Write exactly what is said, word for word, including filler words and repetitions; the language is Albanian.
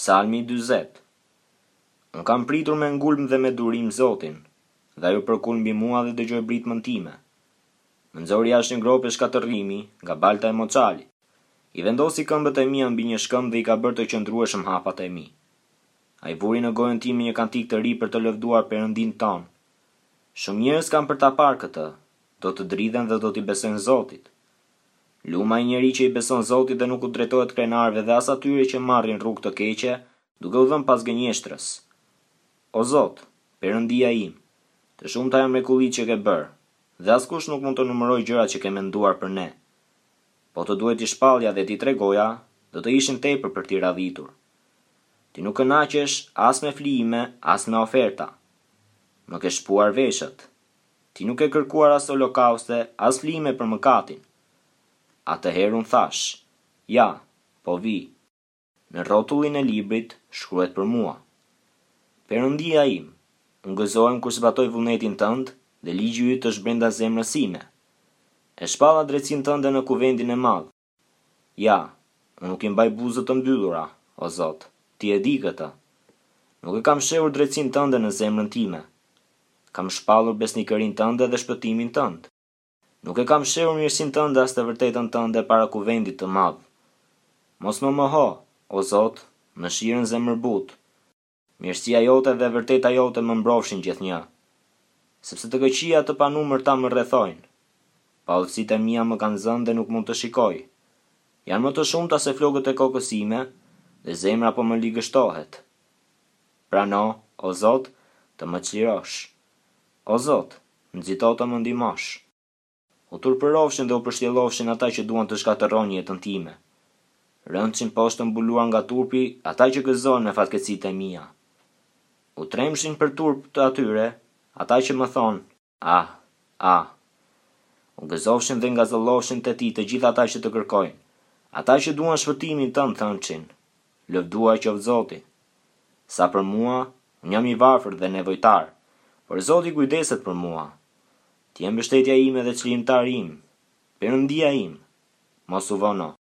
Psalmi dyzet. Unë kam pritur me ngulm dhe me durim Zotin, dhe ajo përkull mbi mua dhe dëgjoj britmën time. Më nxori jashtë ngrope shkatërrimi nga balta e moçalit. I vendosi këmbët e mia mbi një shkëmbë dhe i ka bërë të qëndrueshëm hapat e mi. Ai vuri në gojën time një kantik të ri për të lëvduar Perëndin ton. Shumë njerëz kanë për ta parë këtë, do të dridhen dhe do t'i besojnë Zotit. Luma i njeri që i beson Zotit dhe nuk u drejtohet krenarëve dhe as atyre që marrin rrugë të keqe, duke u dhënë pas gënjeshtrës. O Zot, Perëndia im, të shumta janë mrekullitë që ke bërë, dhe askush nuk mund të numërojë gjërat që ke menduar për ne. Po të duhet t'i shpallja dhe t'i tregoja, do të ishin tepër për t'i radhitur. Ti nuk kënaqesh as me flijime, as me oferta. Më ke shpuar veshët. Ti nuk e kërkuar as holokauste, as flijime për mëkatin. Atëherë unë thash, ja, po vi. Në rrotullin e librit shkruhet për mua. Perëndia im, unë gëzohem kur zbatoj vullnetin tënd dhe ligji yt është brenda zemrës sime. E shpalla drejtsinë tënde në kuvendin e madh. Ja, unë nuk i mbaj buzët të mbyllura, o Zot, ti e di këtë. Nuk e kam shehur drejtsinë tënde në zemrën time. Kam shpallur besnikërinë tënde dhe shpëtimin tënd. Nuk e kam shehur mirësinë tënde as të vërtetën tënde para kuvendit të madh. Mos më moho, o Zot, mëshirën zemërbut. Mirësia jote dhe vërteta jote më mbrofshin gjithnjë. Sepse të këqija të panumërta më rrethojnë. Pallësitë e mia më kanë zënë dhe nuk mund të shikoj. Janë më të shumta se flokët e kokës ime, dhe zemra po më ligështohet. Prano, o Zot, të më çlirosh. O Zot, nxito të më ndihmosh. U turpërofshin dhe u përshtjellofshin ata që duan të shkatërrojnë jetën time. Rëndshin poshtë mbuluar nga turpi ata që gëzojnë me fatkeqësitë e mia. U tremshin për turp të atyre, ata që më thonë, ah, ah. U gëzofshin dhe ngazëllofshin te ti të gjithë ata që të kërkojnë. Ata që duan shpëtimin tënd thënçin, lëvduar qoftë Zoti. Sa për mua, unë jam i varfër dhe nevojtar, por Zoti kujdeset për mua. Ti je mbështetja ime dhe çlimtari im, Perëndia im, mos u vono.